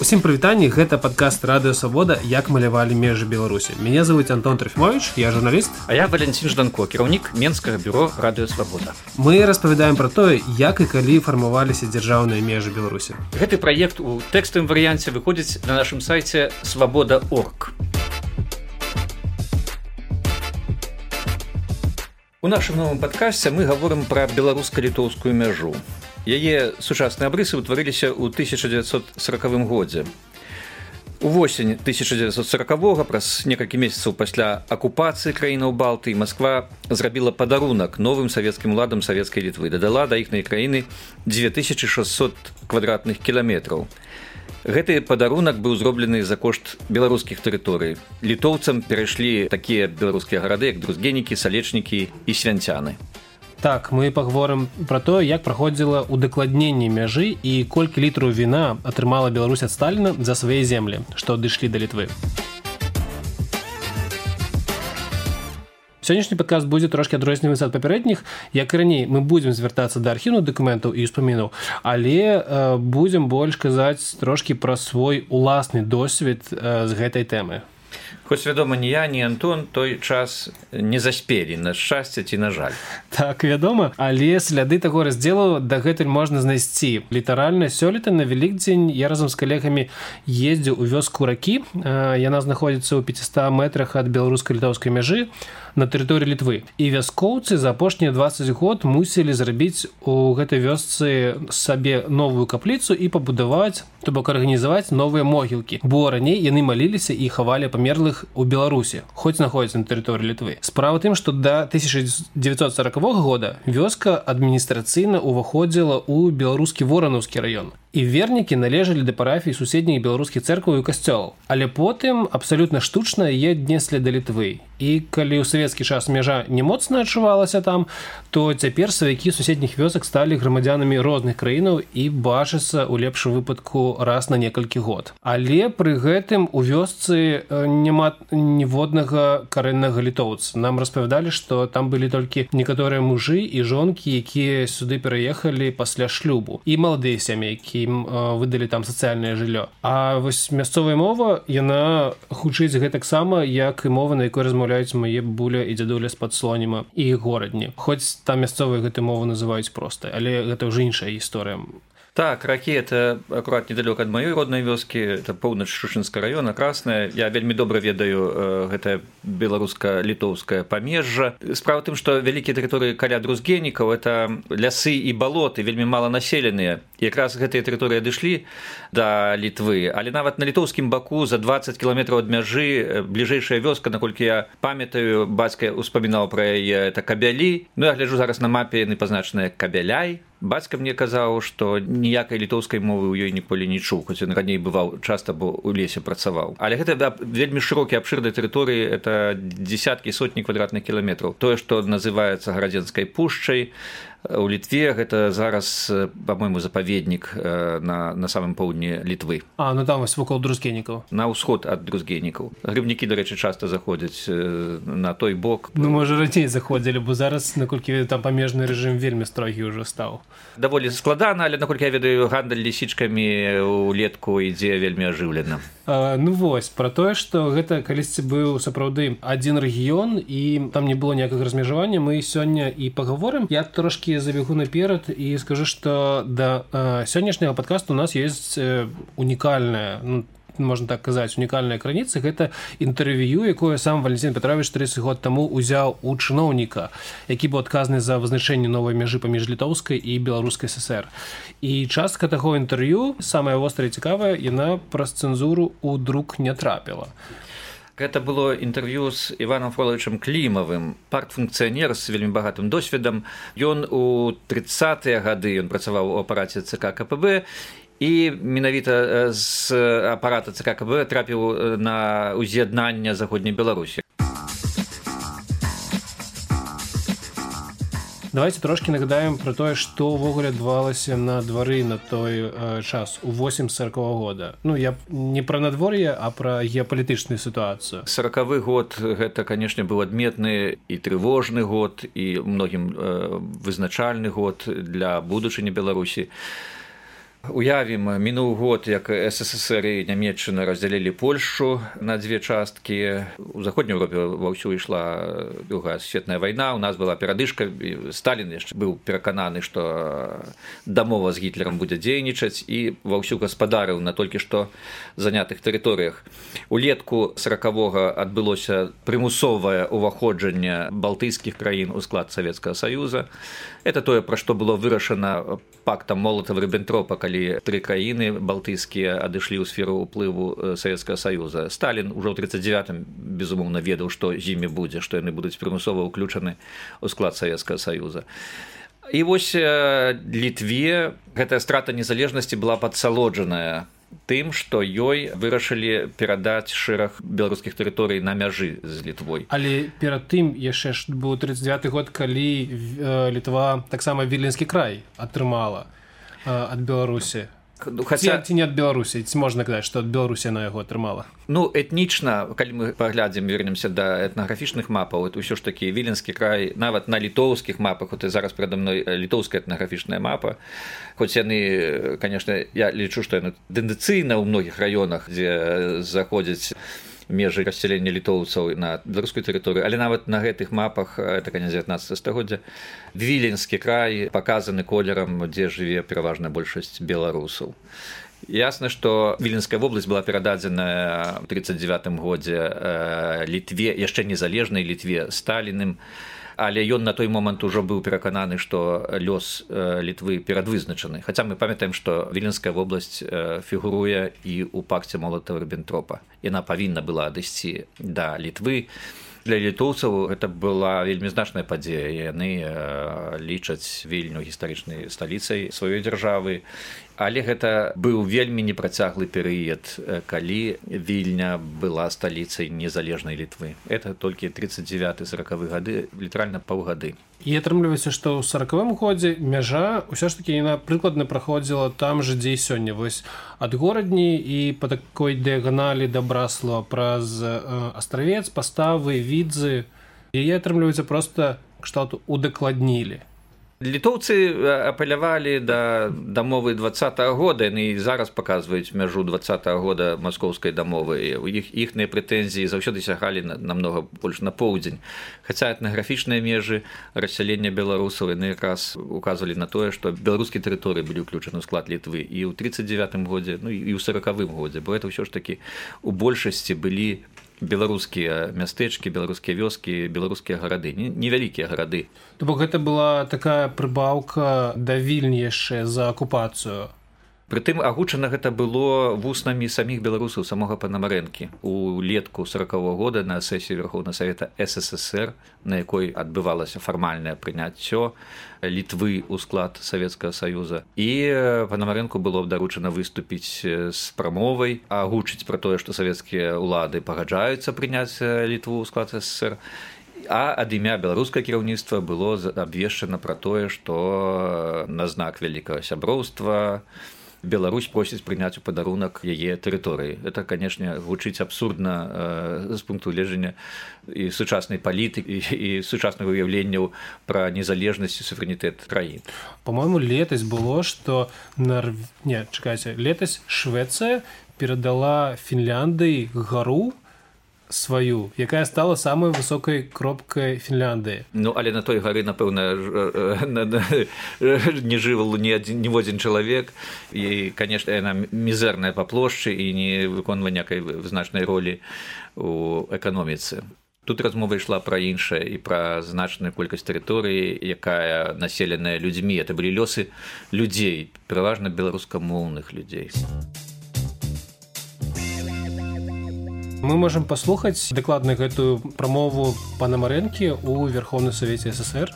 Усім прывітанні, гэта падкаст Радыё Свабода, як малявалі межы Беларусі. Мяне зовут Антон Трофимович, я журналіст. А я Валентин Жданко, кіраўнік Менскага бюро Радыё Свабода. Мы распавядаем пра тое, як і калі фармаваліся дзяржаўныя межы Беларусі. Гэты праект у тэкставым варыянце выходзіць на нашым сайце свабода.орг. У нашым новым падкасце мы гаворым пра беларуска-літоўскую мяжу. Яе сучасныя абрысы ўтварыліся ў 1940 годзе. Увосень 1940-го, праз некалькі месяцаў пасля акупацыі краінаў Балтыі, Масква зрабіла падарунак новым савецкім уладам савецкай Літвы, дадала да іхняй краіны 2600 квадратных кіламетраў. Гэты падарунак быў зроблены за кошт беларускіх тэрыторый. Літоўцам перайшлі такія беларускія гарады, як Друзгенікі, Салечнікі і Свянцяны. Так, мы паговорым пра тое, як праходзіла удакладненне мяжы і колькі літраў віна атрымала Беларусь ад Сталіна за свае землі, што адышлі да Літвы. Сённяшні падкаст будзе трошкі адрознівацца ад папярэдніх. Як і раней, мы будзем звяртацца да архіўных дакументаў і ўспамінаў, але будзем больш казаць трошкі пра свой уласны досвед з гэтай тэмы. Хоць, вядома, ні я, ні Антон той час не заспелі, на шчасце ці на жаль. Так, вядома, але сляды таго раздзелу дагэтуль можна знайсці. Літаральна сёлета на Вялікдзень я разам з калегамі ездзіў у вёску Ракі. Яна знаходзіцца ў 500 метрах ад беларуска-літоўскай мяжы на тэрыторыі Літвы. І вяскоўцы за апошнія 20 год мусілі зрабіць у гэтай вёсцы сабе новую капліцу і пабудаваць, то бок арганізаваць новыя могілкі. Бо раней яны маліліся і хавалі памерлых у Беларусі, хоць знаходзіцца на тэрыторыі Літвы. Справа тым, што да 1940 года вёска адміністрацыйна ўваходзіла ў беларускі Воранаўскі раён. І вернікі належалі да парафій суседніх беларускіх цэркваў і касцёлаў. Але потым абсалютна штучна яе аднеслі да Літвы. І калі ў савецкі час мяжа не моцна адчувалася там, то цяпер сваякі суседніх вёсак сталі грамадзянамі розных краінаў і бачацца ў лепшым выпадку раз на некалькі год. Але пры гэтым у вёсцы няма ніводнага карэннага літоўца. Нам распавядалі, што там былі толькі некаторыя мужы і жонкі, якія сюды пераехалі пасля шлюбу. І маладыя сям'і, якім выдалі там сацыяльнае жыллё. А вось мясцовая мова, яна гучыць гэтаксама, як і мова, на якой размаўляюць мае бабуля і дзядуля з-пад Слоніма і горадні. Хоць там мясцовыя гэтую мову называюць простай, але гэта ўжо іншая гісторыя. Так, Ракі – это акурат недалёка ад маёй роднай вёскі, это поўнач Шушынска раёна, Красная. Я вельмі добра ведаю гэтае беларуска-літоўскае памежжа. Справа тым, што вялікія тэрыторыі каля Друзгенікаў – это лясы і балоты, вельмі мала населеныя. І якраз гэтыя тэрыторыі адышлі да Літвы. Але нават на літоўскім баку за 20 кіламетраў ад мяжы бліжэйшая вёска, наколькі я памятаю, бацька успамінаў пра яе, это Кабялі. Ну, я гляджу зараз на мапе, яны пазначаныя Кабяляй. Бацька мне казаў, што ніякай літоўскай мовы ў ёй ніколі не чуў, хоць ён раней бываў часта, бо ў лесе працаваў. Але гэта вельмі шырокія абшырныя тэрыторыі, это дзесяткі, сотні квадратных кіламетраў. Тое, што называецца Гарадзенскай пушчай, у Літве гэта зараз, па-мойму, запаведнік на самым поўдні Літвы. Ну там вось вакол Друзгенікаў. На ўсход ад Друзгенікаў. Грыбнікі, дарэчы, часта заходзяць на той бок. Ну, можа, раней заходзілі, бо зараз, наколькі ведаю, там памежны рэжым вельмі строгі ўжо стаў. Даволі складана, але, наколькі я ведаю, гандаль лісічкамі ўлетку ідзе вельмі ажыўлена. Ну вось, пра тое, што гэта калісьці быў сапраўды адзін рэгіён і там не было ніякага размежавання, мы сёння і пагаворым. Я трошкі забегу наперад і скажу, што да сённяшняга падкасту у нас ёсць унікальная, можна так казаць, унікальная крыніца. Гэта інтэрв'ю, якое сам Валентин Петрович 30 год таму ўзяў у чыноўніка, які быў адказны за вызначэнне новай мяжы паміж Літоўскай і Беларускай ССР. І частка таго інтэрв'ю, самая вострая і цікавая, яна праз цэнзуру ў друк не трапіла. Гэта было інтэрв'ю з Іванам Фролавічам Клімавым, партфункцыянер з вельмі багатым досведам. Ён у 30-е гады ён працаваў у апараце ЦК КПБ і менавіта з апарата ЦК КПБ трапіў на уз'яднанне Заходняй Беларусі. Давайте трошки нагадаем про тое, што ўвогуле адбывалася на двары на той час у 1940 года. Ну, я не пра надвор'е, а пра геапалітычную сітуацыю. 40-й год гэта, канешне, быў адметны і трывожны год, і многім вызначальны год для будучыні Беларусі. Уявім, мінуў год, як СССР і Нямецчына раздзялілі Польшчу на дзве часткі. У заходняй Европе ваўсю ішла Другая светная вайна, у нас была перадышка, Сталін яшчэ быў перакананы, што дамова з Гітлерам будзе дзейнічаць, і ваўсю гаспадарыў на толькі што занятых тэрыторыях. Улетку 40-го адбылося прымусовае ўваходжанне балтыйскіх краін у склад Савецкага Саюза. Это тое, пра што было вырашана пактам Молотава-Ріббентропа, калі тры краіны балтыйскія адышлі ў сферу ўплыву Савецкага Саюза. Сталін ужо ў 39-м, безумоўна, ведаў, што з імі будзе, што яны будуць прымусова ўключаны ў склад Савецкага Саюза. І вось Літве гэтая страта незалежнасці была падсалоджаная тым, што ёй вырашылі перадаць шэраг беларускіх тэрыторый на мяжы з Літвой. Але перад тым яшчэ ж быў 39-й год, калі Літва таксама Віленскі край атрымала ад Беларусі. Ці не ад Беларусі, ці можна казаць, што ад Беларусі на яго атрымала? Ну, этнічна, калі мы паглядзім, вернемся да этнаграфічных мапаў, это ўсё ж такі Віленскі край, нават на літоўскіх мапах, вот і зараз перада мной літоўская этнаграфічная мапа, хоць яны, конечно, я лічу, што яны тэндэнцыйна ў многіх раёнах, дзе заходзяць межы рассялення літоўцаў на беларускую тэрыторыю, але нават на гэтых мапах, это канец 19 стагоддзя, Віленскі край паказаны колерам, дзе жыве пераважная большасць беларусаў. Ясна, што Віленская вобласць была перададзена ў 1939 годзе Літве, яшчэ незалежнай Літве Сталіным, але ён на той момант ужо быў перакананы, што лёс Літвы перадвызначаны. Хаця мы памятаем, што Віленская вобласць фігуруе і ў пакце Молотава-Ріббентропа. Яна павінна была адысці да Літвы. Для літоўцаў гэта была вельмі значная падзея. Яны лічаць Вільню гістарычнай сталіцай сваёй дзяржавы. Але гэта быў вельмі непрацяглы перыяд, калі Вільня была сталіцай незалежнай Літвы. Это толькі 39-40 гады, літаральна паўгады. І атрымліваецца, што ў 40-м годзе мяжа ўсё ж такі яна прыкладна праходзіла там жа, дзе і сёння. Вось ад горадні і па такой дыяганалі да Браслава праз Астравец, Паставы, Відзы. Яе атрымліваецца проста кшталту удакладнілі. Літоўцы апелявалі да дамовы 20-го года, яны зараз паказваюць мяжу 20-го года маскоўскай дамовы. Іхныя прэтэнзіі заўсёды сягалі намнога больш на поўдзень. Хаця этнаграфічныя межы рассялення беларусаў яны якраз указвалі на тое, што беларускія тэрыторыі былі ўключаны ў склад Літвы і ў 39-м годзе, ну і ў 40-м годзе, бо это ўсё ж такі у большасці былі беларускія мястэчкі, беларускія вёскі, беларускія гарады, невялікія гарады. То бок гэта была такая прыбаўка да Вільні яшчэ за акупацыю. Прытым агучана гэта было вуснамі саміх беларусаў, самога Панамарэнкі. Улетку 40-го года на сесіі Верховнага Савета СССР, на якой адбывалася фармальнае прыняццё Літвы ў склад Савецкага Саюза. І Панамарэнку было даручана выступіць з прамовай, агучыць пра тое, што савецкія ўлады пагаджаюцца прыняць Літву ў склад СССР. А ад імя беларускае кіраўніцтва было абвешчана пра тое, што на знак вялікага сяброўства Беларусь просіць прыняць у падарунак яе тэрыторыі. Это, канешне, гучыць абсурдна з пункту гледжання і сучаснай палітыкі, і сучасных уяўленняў пра незалежнасць і суверэнітэт краін. По-моему, летась было, што летась Швецыя перадала Фінляндыі гару сваю, якая стала самой высокай кропкай Фінляндыі. Ну, але на той гары, напэўна, не жывал ніводзін чалавек, і, канешне, яна мізэрная па плошчы і не выконвае някай значнай ролі ў эканоміцы. Тут размова ішла пра іншае і пра значную колькасць тэрыторыі, якая населеная людзьмі. Это былі лёсы людзей, пераважна беларускамоўных людзей. Мы можам паслухаць дакладна гэтую прамову Панамарэнкі ў Верховным Савеце СССР.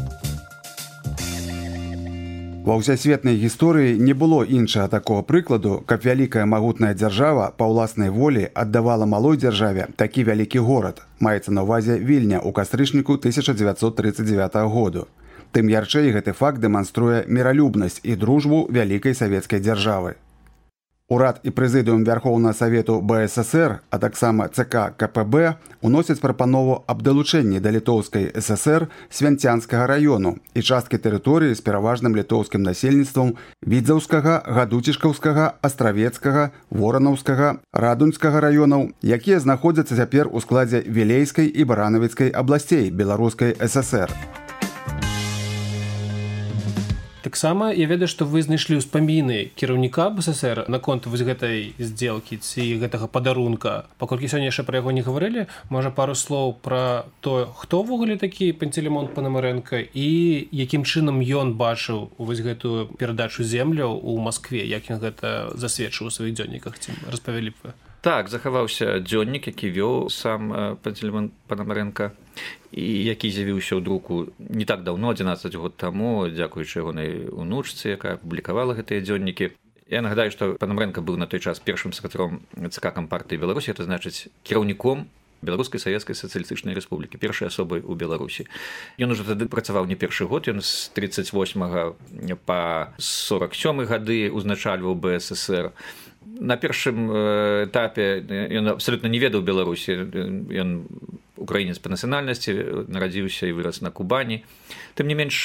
Ва ўсясветнай гісторыі не было іншага такога прыкладу, каб вялікая магутная дзяржава па ўласнай волі аддавала малой дзяржаве такі вялікі горад. Маецца на ўвазе Вільня ў кастрычніку 1939 году. Тым ярчэй гэты факт дэманструе міралюбнасць і дружбу вялікай савецкай дзяржавы. Урад і прэзідыум Вярхоўнага Савету БССР, а таксама ЦК КПБ уносяць прапанову аб далучэнні да Літоўскай ССР Свянцянскага раёну і часткі тэрыторыі з пераважным літоўскім насельніцтвам Відзаўскага, Гадуцішкаўскага, Астравецкага, Воранаўскага, Радуньскага раёнаў, якія знаходзяцца цяпер у складзе Вілейскай і Баранавіцкай абласцей Беларускай ССР. Таксама я ведаю, што вы знайшлі ўспаміны кіраўніка БССР наконт вось гэтай здзелкі ці гэтага падарунка. Паколькі сёння яшчэ пра яго не гаварылі, можа пару слоў пра то, хто ўвогуле такі Пантелеймон Панамарэнка і якім чынам ён бачыў вось гэтую перадачу земляў у Маскве, як ён гэта засведчыў у сваіх дзённіках, ці распавялі б вы? Так, захаваўся дзённік, які вёў сам Пантелеймон Панамарэнка і які з'явіўся ў друку не так даўно, 11 год таму, дзякуючы ягонай унучцы, якая публікавала гэтыя дзённікі. Я нагадаю, што Панамарэнка быў на той час першым сакратаром ЦК Кампартыі Беларусі, это значыць кіраўніком Беларускай Савецкай Сацыялістычнай Рэспублікі, першай асобай у Беларусі. Ён ужо тады працаваў не першы год, ён з 38 па 47 гады узначальваў БССР. На першым этапе ён абсалютна не ведаў Беларусі, ён украінец па нацыянальнасці, нарадзіўся і вырас на Кубані. Тым не менш,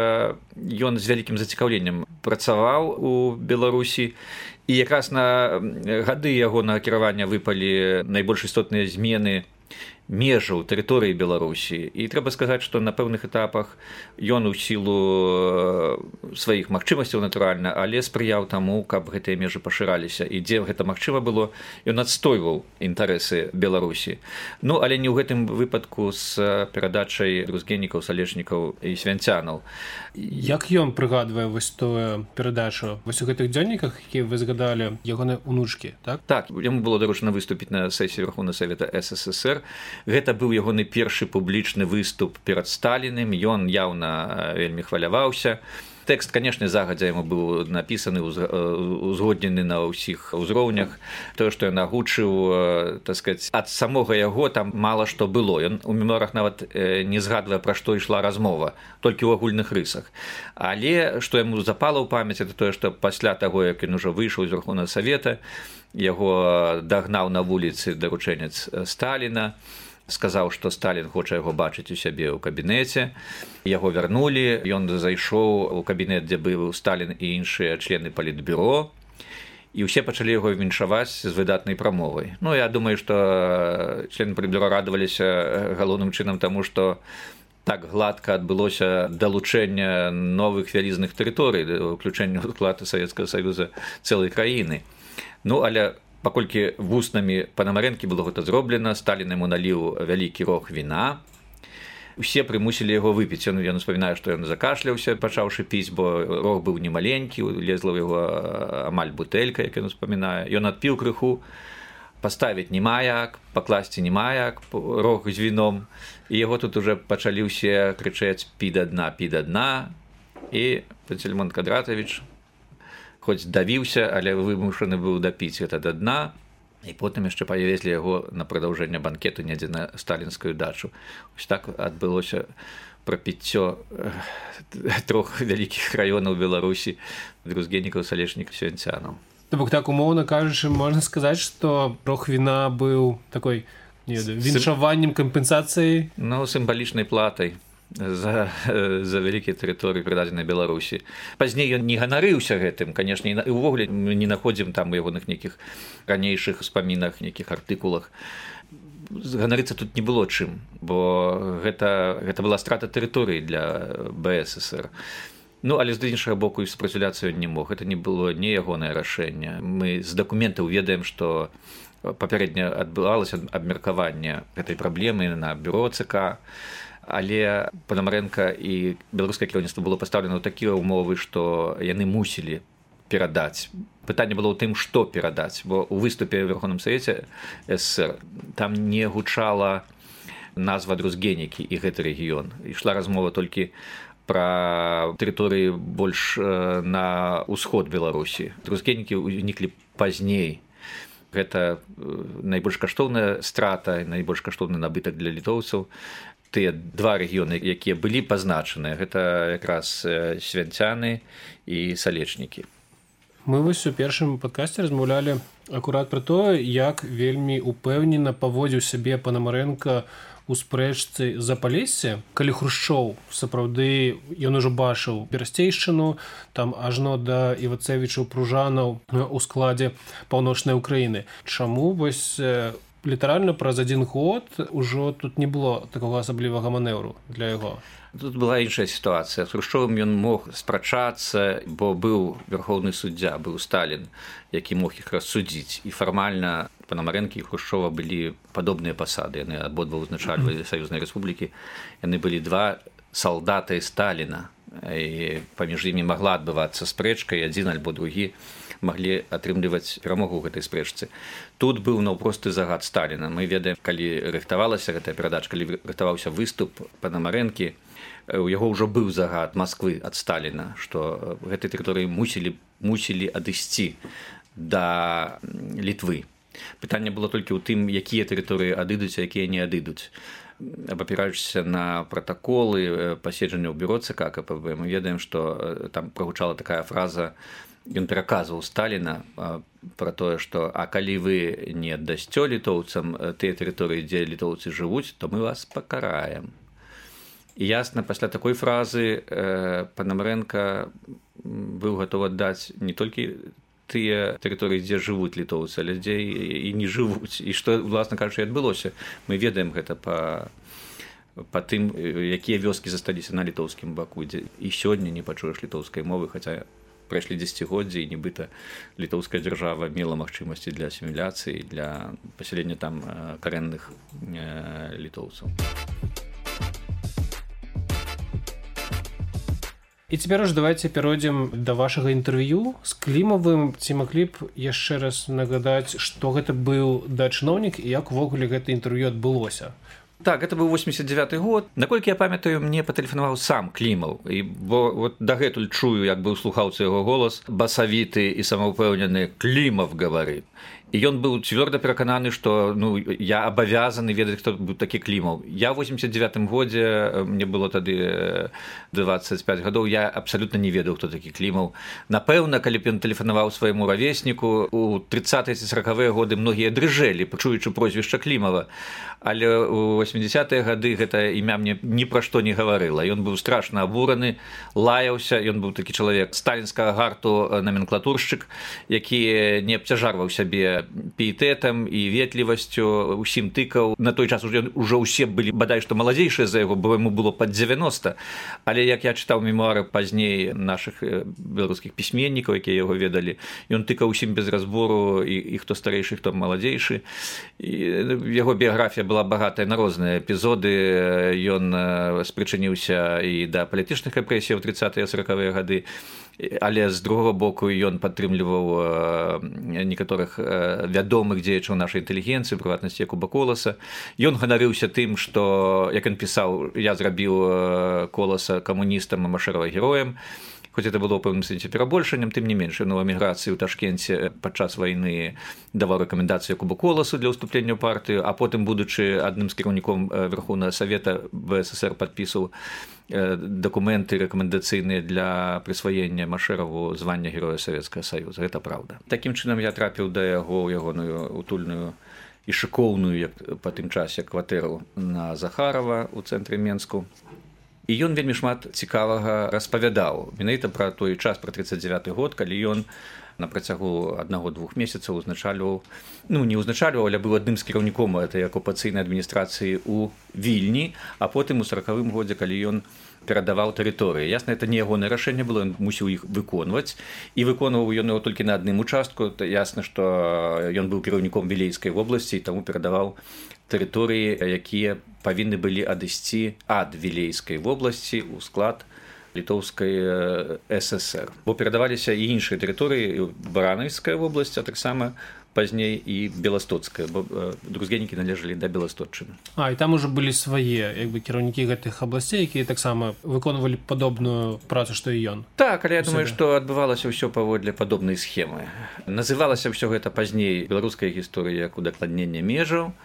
ён з вялікім зацікаўленнем працаваў у Беларусі, і якраз на гады яго накіравання выпалі найбольш істотныя змены межаў тэрыторыі Беларусі. І трэба сказаць, што на пэўных этапах ён у сілу сваіх магчымасцяў, натуральна, але спрыяў таму, каб гэтыя межы пашыраліся. І дзе гэта магчыма было, ён адстойваў інтарэсы Беларусі. Ну, але не ў гэтым выпадку з перадачай друзгеннікаў, салечнікаў і свянцянаў. Як ён прыгадвае вось тую перадачу? Вось у гэтых дзённіках, якія вы згадалі, ягоныя унучкі, так? Так, яму было даручана выступіць на сесіі Верхоўнага Савета СССР. Гэта быў ягоны першы публічны выступ перад Сталіным, ён яўна вельмі хваляваўся. Тэкст, канешне, загадзя яму быў напісаны, узгоднены на ўсіх узроўнях. Тое, што ён агучыў, так сказаць, ад самога яго там мала што было. Ён у мемуарах нават не згадвае, пра што ішла размова, толькі ў агульных рысах. Але што яму запала ў памяць, это тое, што пасля таго, як ён ужо выйшаў з Верхоўнага Савета, яго дагнаў на вуліцы даручэнец Сталіна, сказаў, што Сталін хоча яго бачыць у сябе ў кабінеце. Яго вярнулі, ён зайшоў у кабінет, дзе быў Сталін і іншыя члены палітбюро, і ўсе пачалі яго віншаваць з выдатнай прамовай. Ну, я думаю, што члены палітбюро радаваліся галоўным чынам таму, што так гладка адбылося далучэнне новых вялізных тэрыторый, уключэння ў склад Савецкага Саюза цэлай краіны. Ну, але паколькі вуснамі Панамарэнкі было гэта зроблена, Сталін яму наліў вялікі рог віна, усе прымусілі яго выпіць. Ён успамінае, што ён закашляўся, пачаўшы піць, бо рог быў немаленькі, лезла ў яго амаль бутэлька, як ён успамінае. Ён адпіў крыху, паставіць нема як, пакласці нема як, рог з віном, і яго тут уже пачалі ўсе крычаць «пі да дна, пі да дна», і Пантелеймон Кадратавіч хоць давіўся, але вымушаны быў дапіць гэта да дна, і потым яшчэ павезлі яго на прадаўжэнне банкету недзе на сталінскую дачу. Ось так адбылося прапіццё трох вялікіх раёнаў Беларусі, друзгеннікаў, салечнікаў, свянцянаў. То бок так, умоўна кажучы, можна сказаць, што рог віна быў такой, не ведаю, віншаваннем, кампенсацыяй? Ну, сімвалічнай платай за вялікія тэрыторыі, прыдадзеныя Беларусі. Пазней ён не ганарыўся гэтым, канешне, і ўвогуле мы не находзім там у ягоных нейкіх ранейшых успамінах, нейкіх артыкулах. Ганарыцца тут не было чым, бо гэта была страта тэрыторыі для БССР. Ну, але з іншага боку і супраціўляцца ён не мог. Гэта не было не ягонае рашэнне. Мы з дакументаў ведаем, што папярэдне адбывалася абмеркаванне гэтай праблемы на бюро ЦК, але Панамарэнка і беларускае кіраўніцтва было пастаўлена ў такія ўмовы, што яны мусілі перадаць. Пытанне было ў тым, што перадаць, бо ў выступе ў Верхоўным Савеце СССР там не гучала назва друзгенікі і гэты рэгіён. Ішла размова толькі пра тэрыторыі больш на ўсход Беларусі. Друзгенікі ўніклі пазней. Гэта найбольш каштоўная страта, найбольш каштоўны набытак для літоўцаў. Тыя два рэгіёны, якія былі пазначаныя, гэта якраз свянцяны і салечнікі. Мы вось у першым падкасці размаўлялі акурат пра тое, як вельмі упэўнена паводзіў сябе Панамарэнка у спрэчцы за Палессе, калі Хрушчоў сапраўды ён ужо бачыў Берасцейшчыну, там ажно да Івацэвічаў Пружанаў у складзе паўночнай Украіны. Чаму вось літаральна праз 1 год ужо тут не было такога асаблівага манеўру для яго? Тут была іншая сітуацыя. З Хрушчовым ён мог спрачацца, бо быў верхоўны суддзя, быў Сталін, які мог іх рассудзіць. І фармальна Панамарэнкі і Хрушчова былі падобныя пасады. Яны абодва ўзначальвалі Саюзнай Рэспублікі. Яны былі 2 салдаты Сталіна. І паміж імі магла адбывацца спрэчка, і адзін альбо другі маглі атрымліваць перамогу ў гэтай спрэчцы. Тут быў наўпросты загад Сталіна. Мы ведаем, калі рыхтавалася гэтая перадача, калі рыхтаваўся выступ Панамарэнкі, у яго ўжо быў загад Масквы ад Сталіна, што гэтай тэрыторыі мусілі адысці да Літвы. Пытанне было толькі ў тым, якія тэрыторыі адыдуць, а якія не адыдуць. Абапіраючыся на пратаколы паседжання ў бюро ЦК КПБ, мы ведаем, што там прагучала такая фраза, ён пераказваў Сталіна пра тое, што «А калі вы не аддасцё літоўцам тыя тэрыторыі, дзе літоўцы жывуць, то мы вас пакараем». І ясна, пасля такой фразы Панамарэнка быў гатовы аддаць не толькі тыя тэрыторыі, дзе жывуць літоўцы, але дзе і не жывуць. І што, власна кажучы, адбылося. Мы ведаем гэта па тым, якія вёскі засталіся на літоўскім баку, дзе і сёння не пачуеш літоўскай мовы, хаця прайшлі дзесяцігоддзі, і нібыта літоўская дзяржава мела магчымасці для асіміляцыі, для пасялення там карэнных літоўцаў. І цяпер ж давайте перайдзем да вашага інтэрв'ю з Клімавым. Ці маглі б яшчэ раз нагадаць, што гэта быў да чыноўнік і як увогуле гэта інтэрв'ю адбылося? Так, это быў 89-й год. Наколькі я памятаю, мне патэлефанаваў сам Клімаў, бо вот дагэтуль чую, як бы ў слухаўцы яго голас, басавіты і самаўпэўнены «Клімаў гаварыць». І ён быў цвёрда перакананы, што я абавязаны ведаць, хто быў такі Клімаў. Я ў 89-м годзе, мне было тады 25 гадоў, я абсалютна не ведаў, хто такі Клімаў. Напэўна, калі б ён тэлефанаваў свайму равесніку, у 30-е ці 40-е годы многія дрыжэлі, чуючы прозвішча Клімава. Але ў 80-е гады гэта імя мне ні пра што не гаварыла. Ён быў страшна абураны, лаяўся, ён быў такі чалавек сталінскага гарту наменклатуршчык, які не абцяжарваў сябе піетэтам і ветлівасцю, усім тыкаў. На той час ужо ўсе былі бадай што маладзейшыя за яго, бо яму было пад 90. Але як я чытаў мемуары пазней нашых беларускіх пісьменнікаў, якія яго ведалі, ён тыкаў усім без разбору, і хто старэйшы, хто маладзейшы. Яго біяграфія была багатая на розныя эпізоды. Ён спрычыніўся і да палітычных рэпрэсій у 30-е 40-е гады. Але з другого боку ён падтрымліваў некаторых вядомых дзеячаў нашай інтэлігенцыі, прыватнасці Якуба Коласа. Ён ганарыўся тым, што, як ён пісаў, я зрабіў Коласа камуністам, а Машэрава героем. Хоць это было ў пэўным сэнсе перабольшаннем, тым не менш, у эміграцыі ў Ташкенце падчас вайны даваў рэкамендацыю Якубу Коласу для ўступлення ў партыю, а потым, будучы адным з кіраўніком Верхоўнага Савета БССР, падпісаў дакументы рэкамендацыйныя для прысваення Машэраву звання Героя Савецкага Саюза. Гэта праўда. Такім чынам я трапіў да яго ў ягоную утульную і шыкоўную па тым часе кватэру на Захарова ў цэнтры Менску. І ён вельмі шмат цікавага распавядаў. Менавіта пра той час, пра 39-й год, калі ён на працягу 1-2 месяцаў узначальваў, не узначальваў, але быў адным з кіраўніком этой акупацыйнай адміністрацыі ў Вільні, а потым у 40-м годзе, калі ён перадаваў тэрыторыі. Ясна, это не ягонае рашэнне было, ён мусіў іх выконваць, і выконваў ён яго толькі на адным участку. Ясна, што ён быў кіраўніком Вілейскай вобласці, і таму перадаваў тэрыторыі, якія павінны былі адысці ад Вілейскай вобласці ў склад Літоўскай ССР. Бо перадаваліся і іншыя тэрыторыі, Баранаўская вобласць, а таксама пазней і Беластоцкая, бо друзгенікі належалі да Беластотчыны. І там ужо былі свае кіраўнікі гэтых абласцей, якія таксама выконвалі падобную працу, што і ён. Так, але я думаю, што адбывалася ўсё паводле падобнай схемы. Называлася ўсё гэта пазней беларускай гісторыі як удакладненне межаў,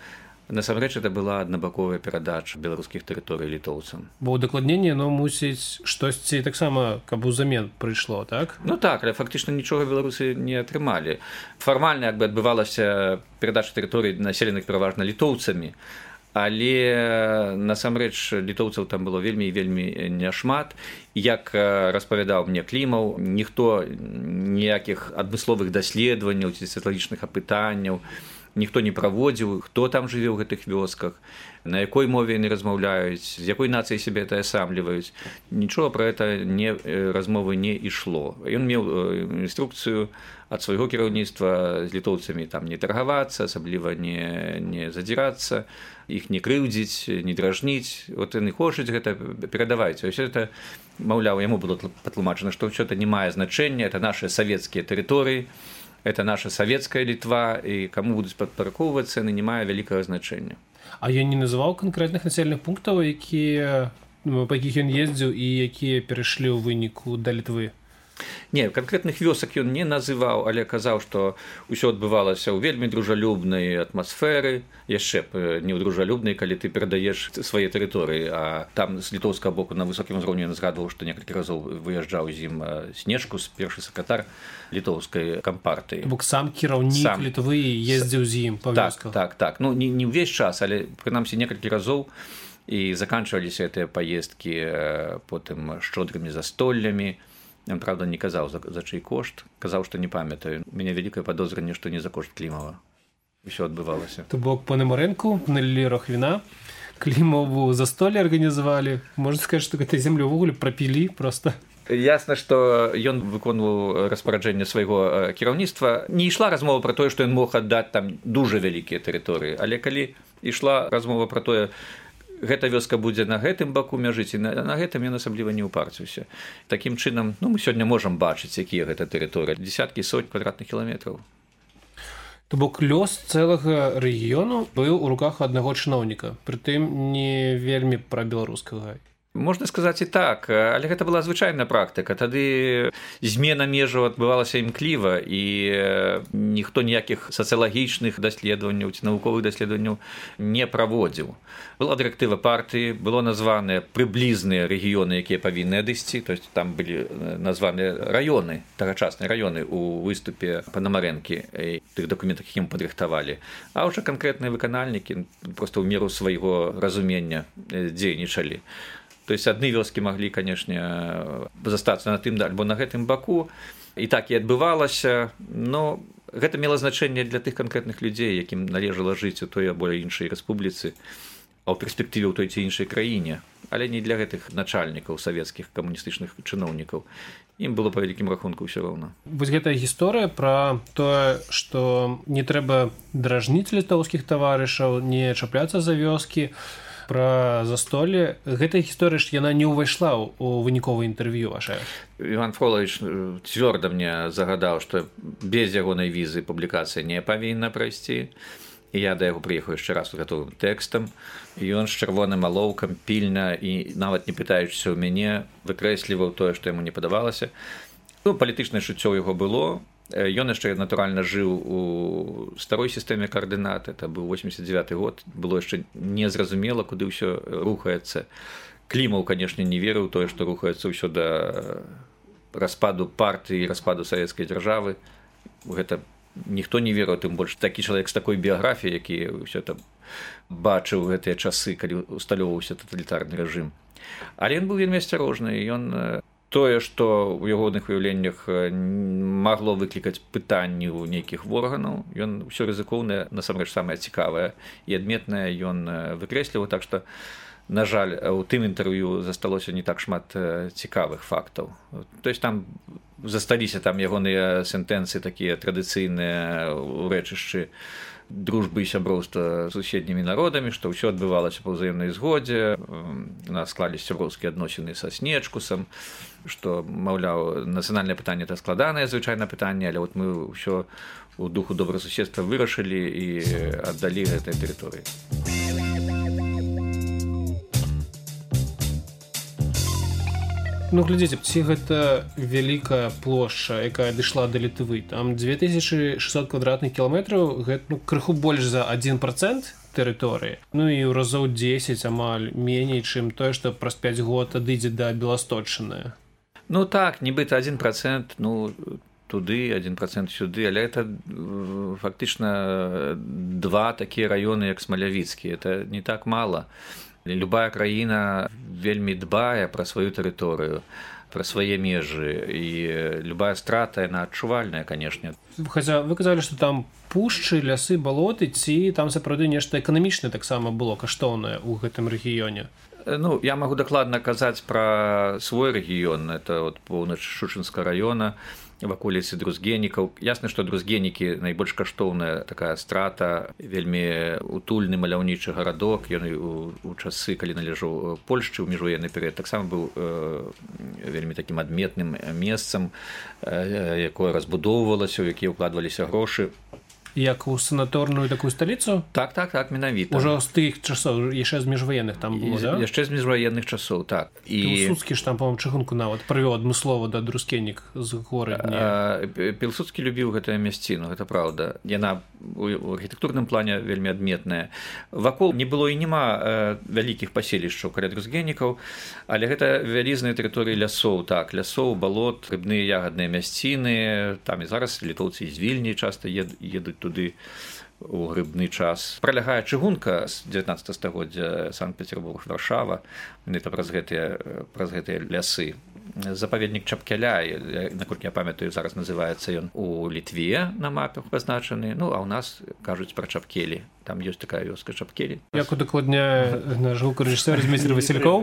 насамрэч это была аднабаковая перадача беларускіх тэрыторый літоўцам. Бо удакладненне, мусіць штосьці таксама, каб узамен прыйшло, так? Так, але фактычна нічога беларусы не атрымалі. Фармальна адбывалася перадача тэрыторый населеных пераважна літоўцамі, але насамрэч літоўцаў там было вельмі і вельмі няшмат. Як распавядаў мне Клімаў, ніхто ніякіх адмысловых даследаванняў ці сацыялагічных апытанняў ніхто не праводзіў, хто там жыве ў гэтых вёсках, на якой мове яны размаўляюць, з якой нацыяй сябе атаясамліваюць. Нічога пра гэта размовы не ішло. Ён меў інструкцыю ад свайго кіраўніцтва з літоўцамі там не таргавацца, асабліва не задзірацца, іх не крыўдзіць, не дражніць. Вот яны хочуць гэта перадаваць. Усё это, маўляў, яму было патлумачана, што ўсё это не мае значэння, это наши савецкія тэрыторыі, это наша савецкая Літва, і каму будуць падпарадкоўвацца, яны не мае вялікага значэння. А ён не называў канкрэтных населеных пунктаў, па якіх ён ездзіў і якія перайшлі ў выніку да Літвы? Не, канкрэтных вёсак ён не называў, але казаў, што ўсё адбывалася ў вельмі дружалюбнай атмасферы, яшчэ не ў дружалюбнай, калі ты перадаеш свае тэрыторыі, а там з літоўскага боку на высокім узроўні ён згадваў, што некалькі разоў выязджаў з ім Снежкус, першы сакратар літоўскай кампартыі. Бок сам кіраўнік Літвы ездзіў з ім па вёсках. Так. Не ўвесь час, але прынамсі некалькі разоў, і заканчваліся гэтыя паездкі потым шчодрымі застоллямі. Ён, правда, не казаў за чый кошт, казаў, што не памятаю. У мяне вялікае падозранне, што не за кошт Клімава ўсё адбывалася. То бок Пономаренку налілі рахвіна, Клімаву застолле арганізавалі. Можна сказаць, што гэтую землю ўвогуле прапілі проста. Ясна, што ён выконваў распараджэнне свайго кіраўніцтва. Не ішла размова пра тое, што ён мог аддаць там дужа вялікія тэрыторыі, але калі ішла размова пра тое, гэта вёска будзе на гэтым баку мяжыць, і на гэтым ён асабліва не ўпарціўся. Такім чынам, мы сёння можам бачыць, якія гэта тэрыторыі, дзесяткі сотень квадратных кіламетраў. То бок лёс цэлага рэгіёну быў у руках аднаго чыноўніка, прытым не вельмі прабеларускага. Можна сказаць і так, але гэта была звычайная практыка. Тады змена межаў адбывалася імкліва, і ніхто ніякіх сацыялагічных даследаванняў ці навуковых даследаванняў не праводзіў. Была дырэктыва партыі, было названыя прыблізныя рэгіёны, якія павінны адысці, то есть там былі названыя раёны, тагачасныя раёны ў выступе Пономаренкі і тых дакументах, якім падрыхтавалі. А ўжо канкрэтныя выканальнікі проста ў меру свайго разумення дзейнічалі. То есть адны вёскі маглі, канешне, застацца на тым альбо на гэтым баку, і так і адбывалася, но гэта мела значэнне для тых канкрэтных людзей, якім належала жыць у той або іншай рэспубліцы, а ў перспектыве ў той ці іншай краіне, але не для гэтых начальнікаў савецкіх камуністычных чыноўнікаў. Ім было па вялікім рахунку ўсё роўна. Вось гэтая гісторыя пра тое, што не трэба дражніць літоўскіх таварышаў, не чапляцца за вёскі, пра застолле. Гэтая гісторыя ж яна не ўвайшла ў выніковае інтэрв'ю вашае. Іван Фролавіч цвёрда мне загадаў, што без ягонай візы публікацыя не павінна прайсці. І я да яго прыехаў яшчэ раз з гатовым тэкстам. І ён з чырвоным алоўкам пільна і нават не пытаючыся ў мяне выкрэсліваў тое, што яму не падавалася. Палітычнае жыццё ў яго было. Ён яшчэ, натуральна, жыў у старой сістэме каардынат, это быў 89-й год, было яшчэ незразумела, куды ўсё рухаецца. Клімаў, канешне, не верыў тое, што рухаецца ўсё да распаду партыі і распаду савецкай дзяржавы. Гэта ніхто не верыў, тым больш такі чалавек з такой біяграфіяй, які ўсё там бачыў гэтыя часы, калі усталёўваўся таталітарны рэжым. Але ён быў вельмі асцярожны, ён тое, што ў ягоных выяўленнях магло выклікаць пытанні ў нейкіх органаў, ён ўсё рызыкоўнае, насамрэч самае цікавае і адметнае ён выкрэсліваў, так што, на жаль, у тым інтэрв'ю засталося не так шмат цікавых фактаў. То есть там засталіся там ягоныя сентэнцыі такія традыцыйныя ўрэчышчы дружбы і сяброўства з суседнімі народамі, што ўсё адбывалася па ўзаемнай згодзе, у нас склаліся сяброўскія адносіны са Снежкусам, што, маўляў, нацыянальнае пытанне это складанае звычайна пытанне, але вот мы ўсё у духу добрасуседства вырашылі і аддалі гэтыя тэрыторыі. Ну, глядзіце, ці гэта вялікая плошча, якая дайшла да Літвы. Там 2600 квадратных кіламетраў, гэта крыху больш за 1% тэрыторыі. Ну і ў разоў 10 амаль меней, чым тое, што праз 5 год адыдзе да Беласточчыны. Ну так, нібыта 1%, ну туды, 1% сюды, але это фактычна два такія раёны, як Смалявіцкі. Это не так мала. Любая краіна вельмі дбае пра сваю тэрыторыю, пра свае межы, і любая страта, яна адчувальная, канешне. Хаця вы казалі, што там пушчы, лясы, балоты, ці там сапраўды нешта эканамічнае таксама было каштоўнае ў гэтым рэгіёне? Ну, я магу дакладна казаць пра свой рэгіён, это от поўнач Шушынскага раёна, ваколіцы Друзгенікаў. Ясна, што Друзгенікі найбольш каштоўная такая страта, вельмі утульны маляўнічы гарадок. Ён у часы, калі належаў Польшчы ў міжваенны перыяд, таксама быў вельмі такім адметным месцам, якое разбудоўвалася, у якія ўкладваліся грошы. Як у санаторную такую сталіцу? Так, менавіта. Ужо з тых часоў, яшчэ з міжваенных там было, да? Яшчэ з міжваенных часоў, так. Пілсудскі ж там, по-моему, чыгунку нават прывёў адмыслова да Друзгенік з горы. Пілсудскі любіў гэтае мясціну, гэта праўда. Яна у архітэктурным плане вельмі адметная. Вакол не было і няма вялікіх паселішчаў каля Друзгенікаў, але гэта вялізныя тэрыторыі лясоў, так, лясоў, балот, рыбныя ягадныя мясціны, там і зараз літоўцы з Вільні часта едуць туды у грыбны час. Пралягае чыгунка з 19 стагоддзя Санкт-Петербург, Варшава, гэта праз гэтыя лясы. Запаведнік Чапкяля, наколькі я памятаю, зараз называецца ён у Літве на мапе пазначаны, ну, а ў нас кажуць пра Чапкелі. Там ёсць такая вёска Чапкелі. Як удакладняе наш гукарэжысёр Змейстер Васількоў,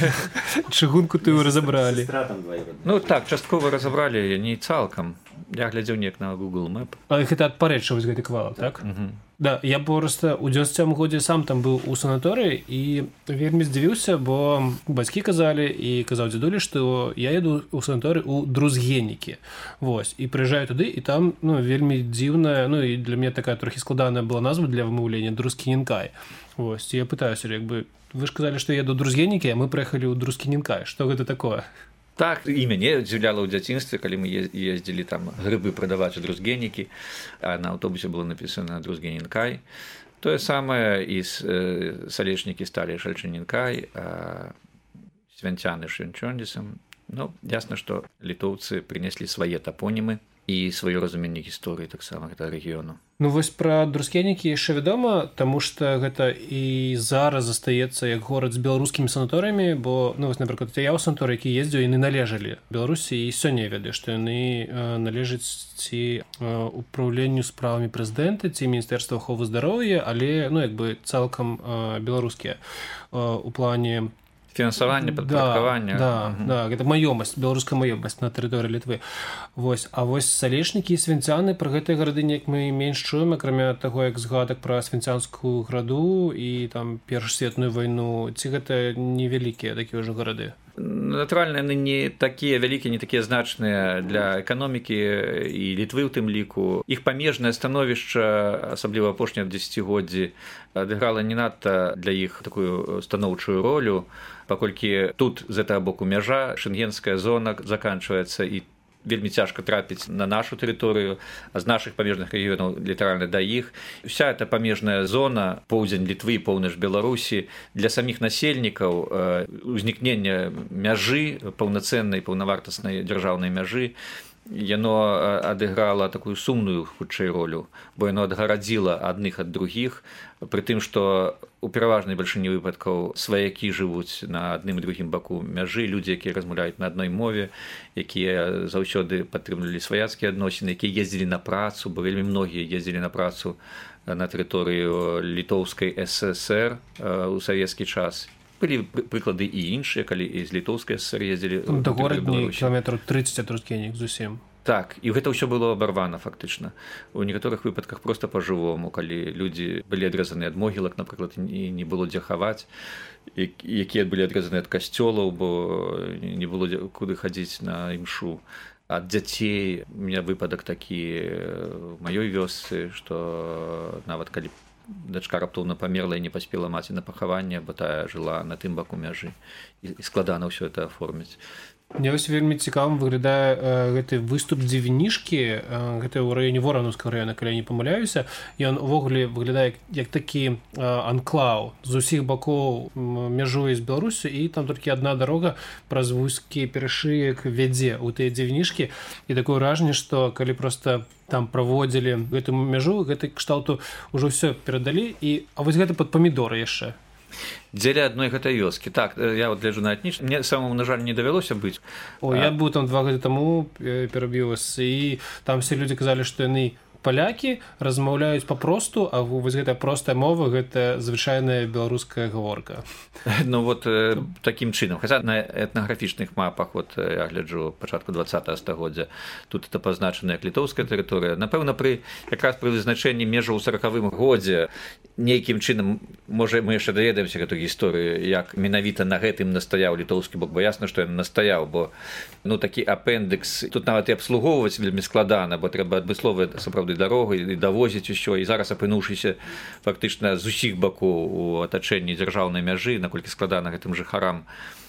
чыгунку ты разабралі. Ну так, часткова разабралі, не цалкам. Я глядзеў неяк на Google Map. А гэта ад парэча вось гэты квалак, так? Да, я проста ў 97 годзе сам там быў у санаторыі і вельмі здзівіўся, бо бацькі казалі і казаў дзядулі, што я еду ў санаторыі ў Друзгенікі. Вось, і прыязджаю туды, і там, ну, вельмі дзіўная, ну, і для мяне такая трохі складаная была назва для вымаўлення Друзкінінкай. Вось, і я пытаюся, як бы, вы ж казалі, што я еду ў Друзгенікі, а мы прыехалі ў Друзкінінкай. Што гэта такое? Так, і мяне здзіўляла ў дзяцінстве, калі мы ездзілі там грыбы прадаваць у Друзгенікі, а на аўтобусе было напісана Друзгенінкай. Тое самае і салечнікі сталі Шальчынінкай, а свянцяны Швянчондзісам. Ну, ясна, што літоўцы прынеслі свае тапонімы і сваё разуменне гісторыі таксама гэтага рэгіёну. Ну вось пра Друзгенікі яшчэ вядома, таму што гэта і зараз застаецца як горад з беларускімі санаторыямі, бо, ну вось, напрыклад, я ў санаторыі, які ездзіў, яны належалі Беларусі, і сёння я ведаю, што яны належаць ці управленню справамі прэзідэнта, ці міністэрства аховы здароўя, але, ну, як бы цалкам беларускія у плане фінансаванне, падпарадкаванне. Да, гэта маёмасць, беларуская маёмасць на тэрыторыі Літвы. Вось, а вось салечнікі і свінцяны пра гэтыя гарады неяк мы менш чуем, акрамя таго, як згадак пра свінцянскую граду і там Першасветную вайну, ці гэта невялікія такія ўжо гарады? Натуральна, яны не такія вялікія, не такія значныя для эканомікі і Літвы ў тым ліку. Іх памежнае становішча, асабліва апошнія дзесяцігоддзі, адыграла не надта для іх такую станоўчую ролю, паколькі тут з гэтага боку мяжа, шэнгенская зона заканчваецца, і вельмі цяжка трапіць на нашу тэрыторыю, а з нашых памежных рэгіёнаў літаральна да іх. Уся эта памежная зона, поўдзень Літвы, поўнач Беларусі, для саміх насельнікаў узнікнення мяжы, паўнацэннай, паўнавартаснай дзяржаўнай мяжы, яно адыграла такую сумную хутчэй ролю, бо яно адгарадзіла адных ад другіх, пры тым, што у пераважнай бальшыні выпадкаў сваякі жывуць на адным і другім баку мяжы, людзі, якія размаўляюць на адной мове, якія заўсёды падтрымлівалі сваяцкія адносіны, якія ездзілі на працу, бо вельмі многія ездзілі на працу на тэрыторыю Літоўскай ССР у савецкі час. Былі прыклады і іншыя, калі і з Літоўскай ССР ездзілі да горад кіламетраў 30 ад Друзгенік зусім. Так, і гэта ўсё было абарвана фактычна. У некаторых выпадках проста па-жывому, калі людзі былі адрэзаны ад могілак, напрыклад, і не было дзе хаваць, якія былі адрэзаны ад касцёлаў, бо не было куды хадзіць на імшу. Ад дзяцей у меня выпадак такі ў маёй вёсцы, што нават калі дачка раптоўна памерла і не паспела маці на пахаванне, бо тая жыла на тым баку мяжы, і складана ўсё это аформіць. Мне вось вельмі цікавым выглядае гэты выступ дзвінішкі, гэта ў раёне Воранаўскага раёна, калі я не памыляюся. Ён увогуле выглядае як такі анклаў. З усіх бакоў мяжуе з Беларусю, і там толькі адна дарога праз вузкі перашыек вядзе ў тыя дзвінішкі. І такое ўражанне, што калі проста там праводзілі гэту мяжу, гэты кшталту ўжо ўсё перадалі. А вось гэта пад памідоры яшчэ. Дзеля адной гэтай вёскі. Так, я вот гляджу на этнічны. Мне самому, на жаль, не давялося быць. Я быў там 2 гады таму, перабіў вас, і там все людзі казалі, што яны палякі размаўляюць папросту, а вось гэтая простая мова – гэта звычайная беларуская гаворка. Ну вот такім чынам. Хаця на этнаграфічных мапах, вот я гляджу пачатку 20-го стагоддзя, тут это пазначана як літоўская тэрыторыя. Напэўна, якраз пры вызначэнні межаў у 40-м годзе нейкім чынам, можа, мы яшчэ даведаемся гэту гісторыю, як менавіта на гэтым настаяў літоўскі бок, бо ясна, што ён настаяў, бо такі апендыкс, тут нават і абслугоўваць вельмі складана, бо трэба адмысловыя сапраўды дарогу і давозіць усё, і зараз апынуўшыся фактычна з усіх бакоў у атачэнні дзяржаўнай мяжы, наколькі складана гэтым жыхарам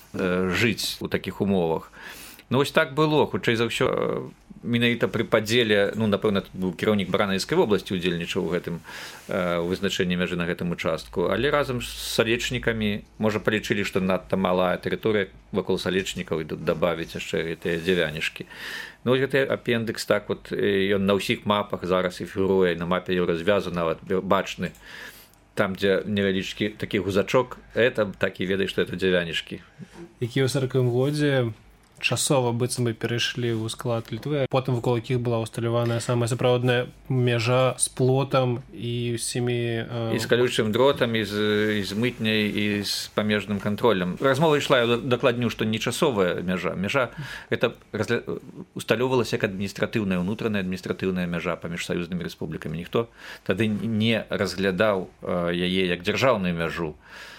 жыць у такіх умовах. Вось так было, хутчэй за ўсё, менавіта пры падзеле, напэўна, тут быў кіраўнік Баранавіцкай вобласці, удзельнічаў у гэтым вызначэнні мяжы на гэтым участку, але разам з салечнікамі, можа, палічылі, што надта малая тэрыторыя вакол салечнікаў, і тут дабавіць яшчэ гэтыя дзявянішкі. Вось гэты апендыкс, так вот, ён на ўсіх мапах зараз і фігуруе, на мапе Еўразвязу нават бачны, там, дзе невялічкі такі гузачок, это так і ведай, што это дзявянішкі. Які ў 40-м годзе часова быццам бы перайшлі ў склад Літвы, потым вакол якіх была ўсталяваная самая сапраўдная мяжа з плотам і ўсімі... І з калючым дротам, і з мытняй, і з памежным кантролем. Размова ішла, я дакладню, што не часовая мяжа. Мяжа гэта усталёўвалася як адміністратыўная, унутраная адміністратыўная мяжа паміж саюзнымі рэспублікамі. Ніхто тады не разглядаў яе як дзяржаўную мяжу.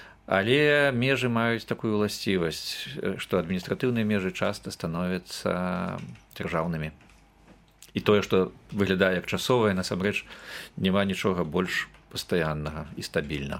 Але межы маюць такую ўласцівасць, што адміністратыўныя межы часта становяцца дзяржаўнымі. І тое, што выглядае як часовае, насамрэч няма нічога больш пастаяннага і стабільнага.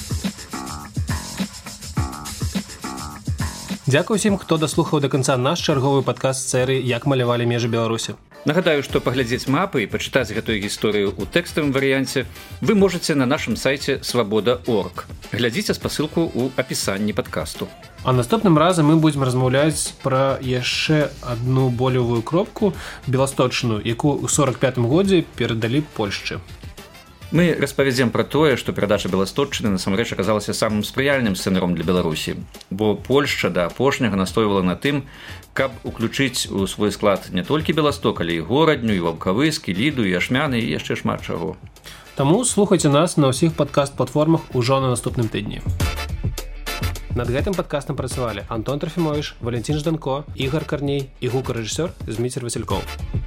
Дзякуй усім, хто даслухаў да канца наш чарговы падкаст серыі «Як малявалі межы Беларусі». Нагадаю, што паглядзець мапы і пачытаць гэтую гісторыю ў тэкставым варыянце вы можаце на нашым сайце свабода.орг. Глядзіце спасылку ў апісанні падкасту. А наступным разам мы будзем размаўляць пра яшчэ адну болевую кропку беласточную, якую ў 45-м годзе перадалі Польшчы. Мы распавядзем пра тое, што перадача Беласточчыны насамрэч аказалася самым спрыяльным сцэнаром для Беларусі, бо Польшча да апошняга настойвала на тым, каб уключыць у свой склад не толькі Беласток, але і Горадню, і Ваўкавыск, і Ліду, і Ашмяны, і яшчэ шмат чаго. Таму слухайце нас на ўсіх падкаст-платформах ужо на наступным тыдні. Над гэтым падкастам працавалі Антон Трофімовіч, Валентин Жданко, Ігор Карней і гукарэжысёр Зміцер Васількоў.